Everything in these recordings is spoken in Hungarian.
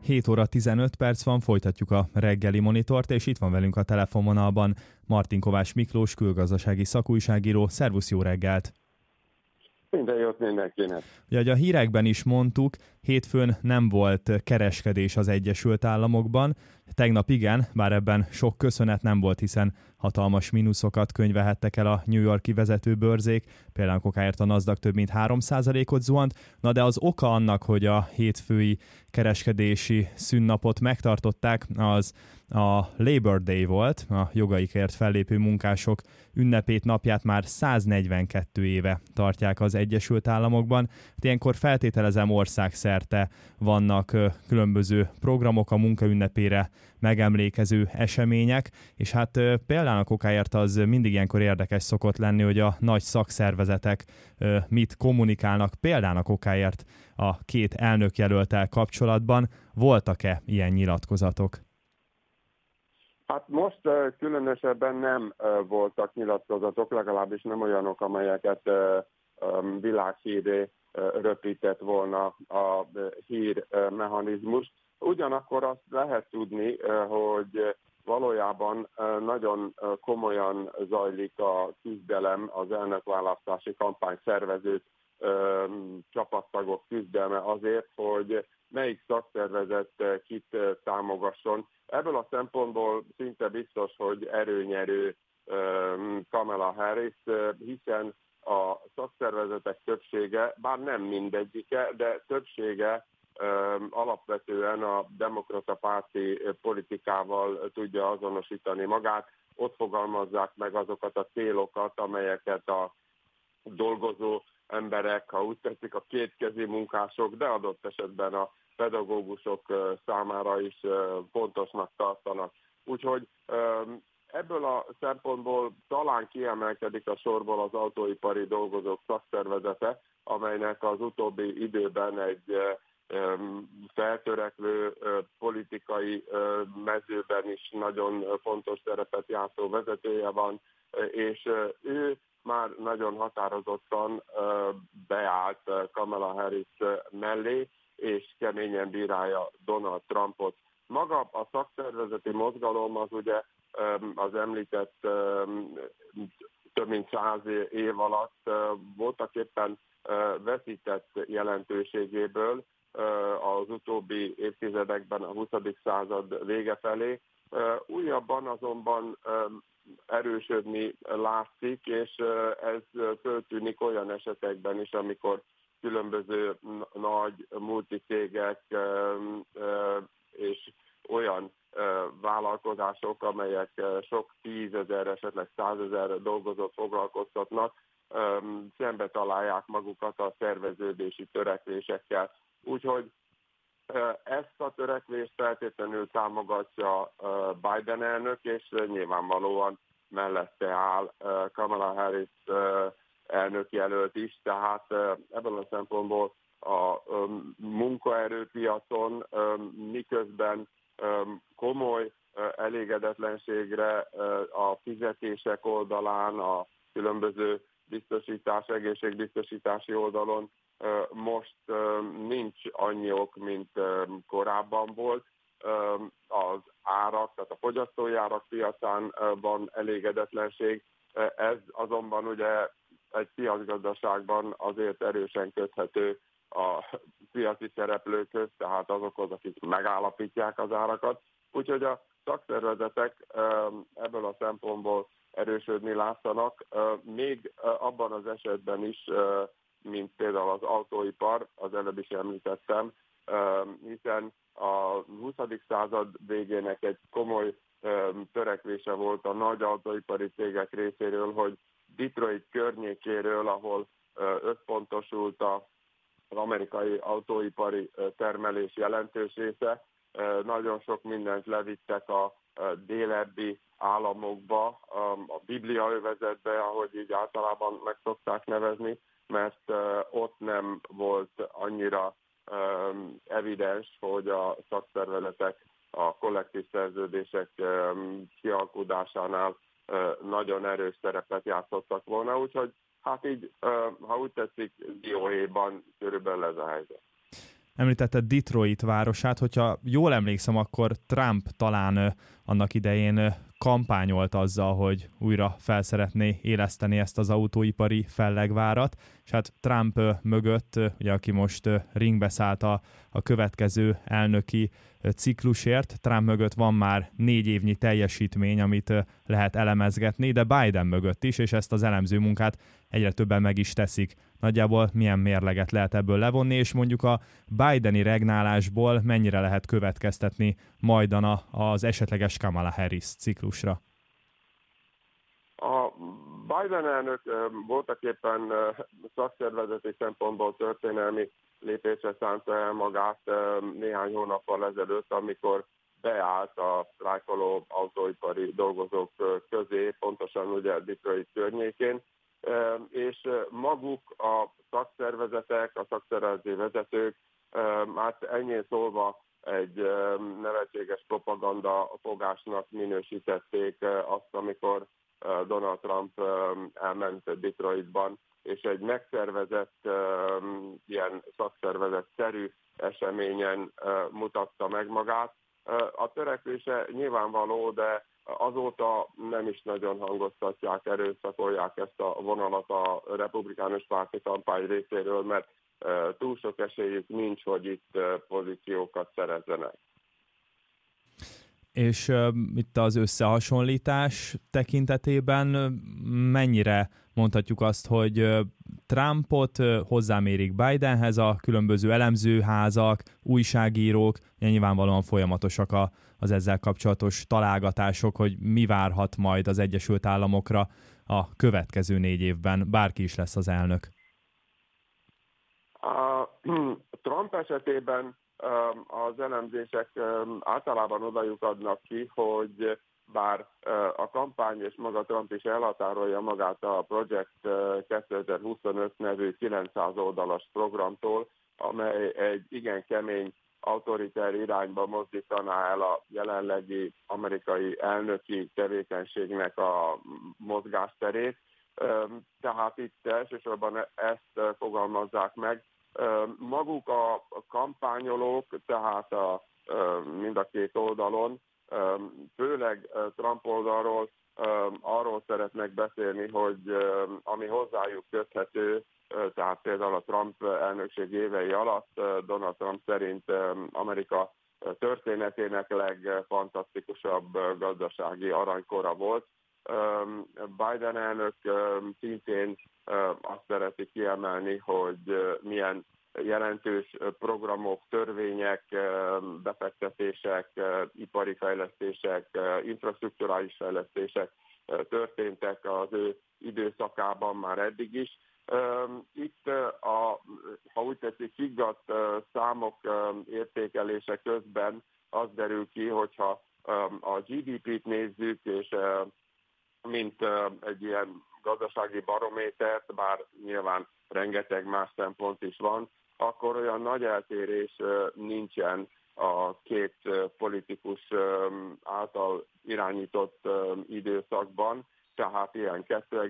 7 óra 15 perc van, folytatjuk a reggeli monitort, és itt van velünk a telefonvonalban Martin Kovács Miklós, külgazdasági szakújságíró. Szervusz, jó reggelt! Minden jót mindenkinek! Ugye a hírekben is mondtuk, hétfőn nem volt kereskedés az Egyesült Államokban. Tegnap igen, bár ebben sok köszönet nem volt, hiszen hatalmas mínuszokat könyvelhettek el a New York-i vezetőbörzék, például kokáért a Nasdaq több mint 3%-ot zuhant. Na de az oka annak, hogy a hétfői kereskedési szünnapot megtartották, az a Labor Day volt, a jogaikért fellépő munkások ünnepét, napját már 142 éve tartják az Egyesült Államokban. Ilyenkor feltételezem országszerte vannak különböző programok a munkaünnepére megemlékező események, és hát például a kokáért az mindig ilyenkor érdekes szokott lenni, hogy a nagy szakszervezetek mit kommunikálnak például a kokáért a két elnökjelölttel kapcsolatban. Voltak-e ilyen nyilatkozatok? Hát most különösebben nem voltak nyilatkozatok, legalábbis nem olyanok, amelyeket világhíré röpített volna a hírmechanizmus. Ugyanakkor azt lehet tudni, hogy valójában nagyon komolyan zajlik a küzdelem, az elnökválasztási kampány szervezők, csapattagok küzdelme azért, hogy melyik szakszervezet kit támogasson. Ebből a szempontból szinte biztos, hogy erőnyerő Kamala Harris, hiszen a szakszervezetek többsége, bár nem mindegyike, de többsége alapvetően a demokrata párti politikával tudja azonosítani magát. Ott fogalmazzák meg azokat a célokat, amelyeket a dolgozó emberek, ha úgy tetszik, a kétkezi munkások, de adott esetben a pedagógusok számára is fontosnak tartanak. Úgyhogy ebből a szempontból talán kiemelkedik a sorból az autóipari dolgozók szakszervezete, amelynek az utóbbi időben egy feltörekvő politikai mezőben is nagyon fontos szerepet játszó vezetője van, és ő már nagyon határozottan beállt Kamala Harris mellé, és keményen bírálja Donald Trumpot. Maga a szakszervezeti mozgalom az ugye az említett több mint 100 év alatt voltaképpen veszített jelentőségéből az utóbbi évtizedekben, a 20. század vége felé. Újabban azonban erősödni látszik, és ez föltűnik olyan esetekben is, amikor különböző nagy multicégek és olyan vállalkozások, amelyek sok 10 000, esetleg 100 000 dolgozót foglalkoztatnak, szembe találják magukat a szerveződési törekvésekkel. Úgyhogy ezt a törekvést feltétlenül támogatja Biden elnök, és nyilvánvalóan mellette áll Kamala Harris elnökjelölt is, tehát ebből a szempontból a munkaerőpiacon miközben komoly elégedetlenségre a fizetések oldalán, a különböző egészségbiztosítási oldalon most nincs annyi ok, mint korábban volt. Az árak, tehát a fogyasztói árak piacán van elégedetlenség. Ez azonban ugye egy piacgazdaságban azért erősen köthető a piaci szereplőkhöz, tehát azokhoz, akik megállapítják az árakat. Úgyhogy a szakszervezetek ebből a szempontból erősödni látszanak, még abban az esetben is, mint például az autóipar, az előbb is említettem, hiszen a 20. század végének egy komoly törekvése volt a nagy autóipari cégek részéről, hogy Detroit környékéről, ahol összpontosult az amerikai autóipari termelés jelentős része, nagyon sok mindent levittek a délebbi államokba, a Bibliaövezetbe, ahogy így általában meg szokták nevezni, mert ott nem volt annyira evidens, hogy a szakszervezetek a kollektív szerződések kialkudásánál nagyon erős szerepet játszottak volna, úgyhogy hát így, ha úgy tetszik, dióhéjban körülbelül ez a helyzet. említetted Detroit városát, hogyha jól emlékszem, akkor Trump talán annak idején kampányolt azzal, hogy újra felszeretné éleszteni ezt az autóipari fellegvárat, és hát Trump mögött, ugye aki most ringbe szállt a következő elnöki ciklusért, Trump mögött van már 4 évnyi teljesítmény, amit lehet elemezgetni, de Biden mögött is, és ezt az elemző munkát egyre többen meg is teszik. Nagyjából milyen mérleget lehet ebből levonni, és mondjuk a Bideni regnálásból mennyire lehet következtetni majdan az esetleges Kamala Harris ciklusra? A Biden elnök voltaképpen szakszervezeti szempontból történelmi lépésre szánta el magát néhány hónappal ezelőtt, amikor beállt a sztrájkoló autóipari dolgozók közé, pontosan ugye Detroit környékén, és maguk a szakszervezetek, a szakszervezeti vezetők, hát ennyi szólva egy nevetséges propaganda fogásnak minősítették azt, amikor Donald Trump elment Detroitban, és egy megszervezett, ilyen szakszervezet-szerű eseményen mutatta meg magát. A törekvése nyilvánvaló, de azóta nem is nagyon hangoztatják, erőszakolják ezt a vonalat a republikánus párti kampány részéről, mert túl sok esélyük nincs, hogy itt pozíciókat szerezzenek. És itt az összehasonlítás tekintetében mennyire mondhatjuk azt, hogy Trumpot hozzámérik Bidenhez a különböző elemzőházak, újságírók, nyilvánvalóan folyamatosak az ezzel kapcsolatos találgatások, hogy mi várhat majd az Egyesült Államokra a következő 4 évben, bárki is lesz az elnök. A Trump esetében az elemzések általában odajuk adnak ki, hogy bár a kampány és maga Trump is elhatárolja magát a Project 2025 nevű 900 oldalas programtól, amely egy igen kemény autoriter irányba mozdítaná el a jelenlegi amerikai elnöki tevékenységnek a mozgásterét. Tehát itt elsősorban ezt fogalmazzák meg. Maguk a kampányolók, tehát mind a két oldalon, főleg Trump oldalról arról szeretnek beszélni, hogy ami hozzájuk köthető, tehát például a Trump elnökség évei alatt Donald Trump szerint Amerika történetének legfantasztikusabb gazdasági aranykora volt. Biden elnök szintén azt szereti kiemelni, hogy milyen jelentős programok, törvények, befektetések, ipari fejlesztések, infrastrukturális fejlesztések történtek az ő időszakában már eddig is. Itt, ha úgy tetszik, higgadt számok értékelése közben az derül ki, hogyha a GDP-t nézzük, és mint egy ilyen gazdasági barométert, bár nyilván rengeteg más szempont is van, akkor olyan nagy eltérés nincsen a két politikus által irányított időszakban, tehát ilyen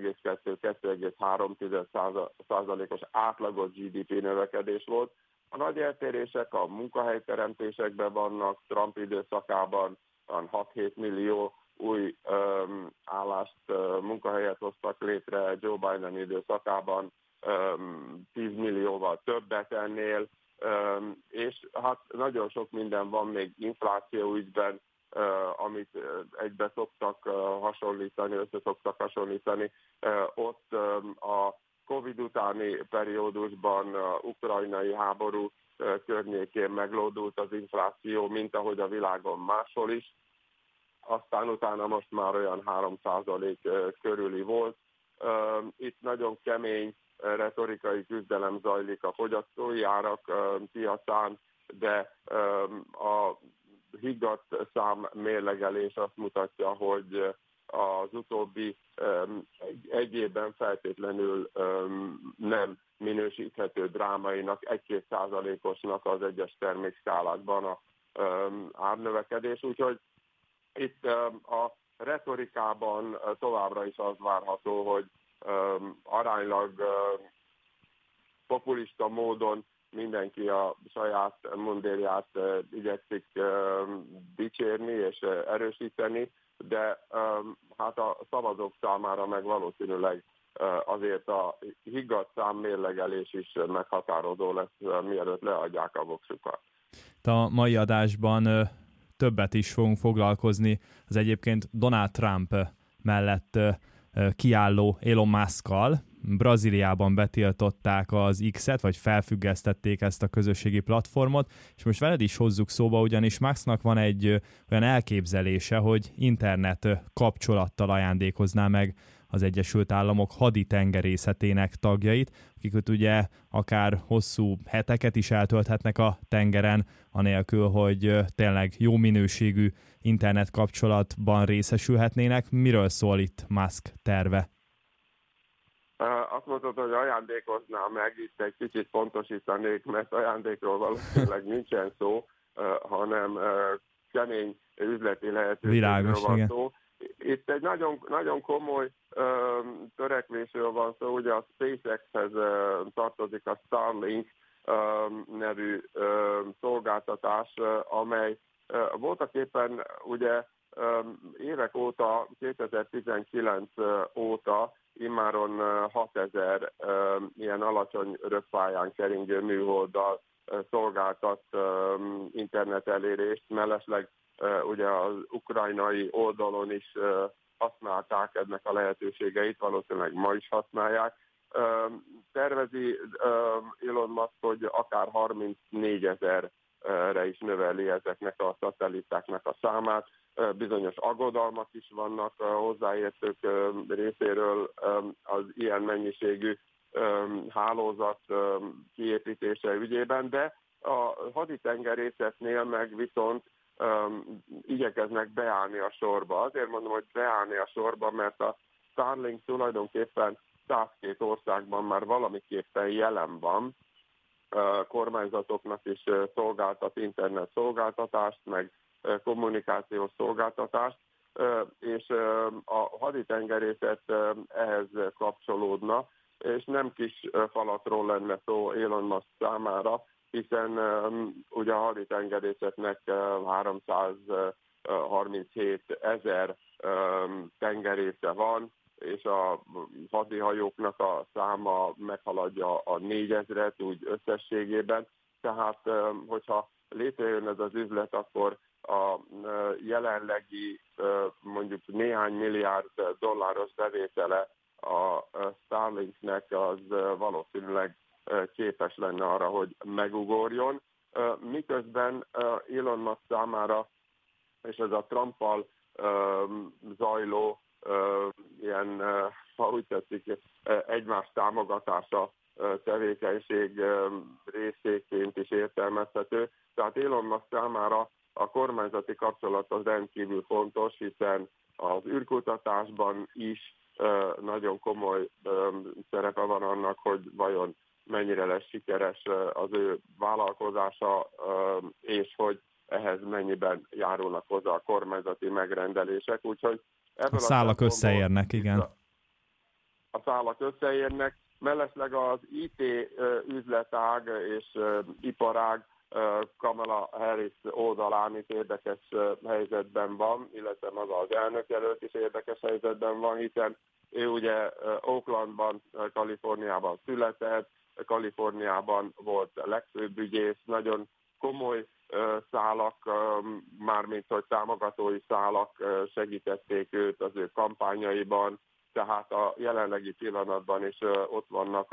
2,2-2,3%-os átlagos GDP növekedés volt. A nagy eltérések a munkahelyteremtésekben vannak, Trump időszakában 6-7 millió új állást, munkahelyet hoztak létre, Joe Biden időszakában 10 millióval többet ennél, és hát nagyon sok minden van még infláció ügyben, amit egybe szoktak hasonlítani, össze szoktak hasonlítani. Ott a Covid utáni periódusban, ukrajnai háború környékén meglódult az infláció, mint ahogy a világon máshol is. Aztán utána most már olyan 3% körüli volt. Itt nagyon kemény retorikai küzdelem zajlik a fogyasztói árak piacán, de a higgadt számmérlegelés azt mutatja, hogy az utóbbi egy évben feltétlenül nem minősíthető drámainak, 1-2%-osnak az egyes termékszkálákban a árnövekedés. Úgyhogy itt a retorikában továbbra is az várható, hogy aránylag populista módon mindenki a saját mundérját igyekszik dicsérni és erősíteni, de hát a szavazók számára meg valószínűleg azért a higgadt számmérlegelés is meghatározó lesz, mielőtt leadják a voksukat. A mai adásban többet is fogunk foglalkozni az egyébként Donald Trump mellett kiálló Elon Muskkal. Brazíliában betiltották az X-et, vagy felfüggesztették ezt a közösségi platformot, és most veled is hozzuk szóba, ugyanis Musknak van egy olyan elképzelése, hogy internet kapcsolattal ajándékozná meg az Egyesült Államok haditengerészetének tagjait, akik ugye akár hosszú heteket is eltölthetnek a tengeren, anélkül, hogy tényleg jó minőségű internet kapcsolatban részesülhetnének. Miről szól itt Musk terve? Azt mondtad, hogy ajándékozná meg, itt egy kicsit pontosítanék, mert ajándékról valószínűleg nincsen szó, hanem kemény üzleti lehetőségről van szó. Itt egy nagyon, nagyon komoly törekvésről van szó, ugye a SpaceX-hez tartozik a Starlink nevű szolgáltatás, amely voltaképpen ugye évek óta, 2019 óta immáron 6000 ilyen alacsony rögpályán keringő műholddal szolgáltat internet elérést, mellesleg ugye az ukrajnai oldalon is használták ennek a lehetőségeit, valószínűleg ma is használják. Tervezi Elon Musk, hogy akár 34 000-re is növeli ezeknek a szatellitáknak a számát. Bizonyos aggodalmak is vannak hozzáértők részéről az ilyen mennyiségű hálózat kiépítése ügyében, de a haditengerészetnél meg viszont igyekeznek beállni a sorba. Azért mondom, hogy beállni a sorba, mert a Starlink tulajdonképpen 102 országban már valamiképpen jelen van, kormányzatoknak is szolgáltat internet szolgáltatást, meg kommunikációs szolgáltatást, és a haditengerészet ehhez kapcsolódna, és nem kis falatról lenne szó Elon Musk számára, hiszen ugye a haditengerészetnek 337 000 tengerésze van, és a hadihajóknak a száma meghaladja a 4000-et úgy összességében. Tehát, hogyha létrejön ez az üzlet, akkor a jelenlegi mondjuk néhány milliárd dolláros bevétele a Starlinknek az valószínűleg képes lenne arra, hogy megugorjon. Miközben Elon Musk számára, és ez a Trumppal zajló ilyen, ha úgy tetszik, egymás támogatása tevékenység részéként is értelmezhető. Tehát Elon Musk számára a kormányzati kapcsolat az rendkívül fontos, hiszen az űrkutatásban is nagyon komoly szerepe van annak, hogy vajon mennyire lesz sikeres az ő vállalkozása, és hogy ehhez mennyiben járulnak hozzá a kormányzati megrendelések. Úgyhogy ebből a szálak összeérnek, igen. A szálak összeérnek, mellesleg az IT üzletág és iparág Kamala Harris oldalán is érdekes helyzetben van, illetve maga az elnökjelölt is érdekes helyzetben van, hiszen ő ugye Oaklandban, Kaliforniában született, Kaliforniában volt legfőbb ügyész, nagyon komoly szálak, mármint hogy támogatói szálak segítették őt az ő kampányaiban, tehát a jelenlegi pillanatban is ott vannak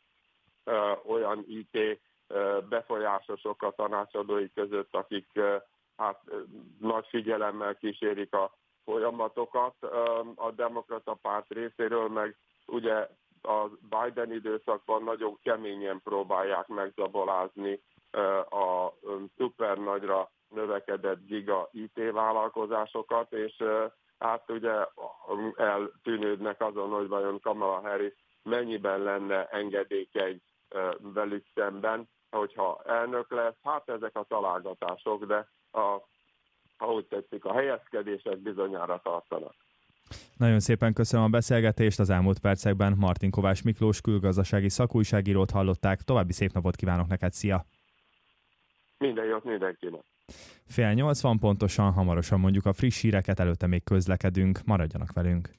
olyan IT befolyásosok a tanácsadói között, akik hát nagy figyelemmel kísérik a folyamatokat. A demokrata párt részéről meg ugye a Biden időszakban nagyon keményen próbálják megzabolázni a szuper nagyra növekedett giga IT vállalkozásokat, és hát ugye eltűnődnek azon, hogy vajon Kamala Harris mennyiben lenne engedékeny velük szemben, hogyha elnök lesz. Hát ezek a találgatások, de ahogy tetszik, a helyezkedések bizonyára tartanak. Nagyon szépen köszönöm a beszélgetést, az elmúlt percekben Martin Kovács Miklós külgazdasági szakújságírót hallották. További szép napot kívánok neked, szia! Minden jót mindenkinek! 7:30 pontosan, hamarosan mondjuk a friss híreket, előtte még közlekedünk, maradjanak velünk!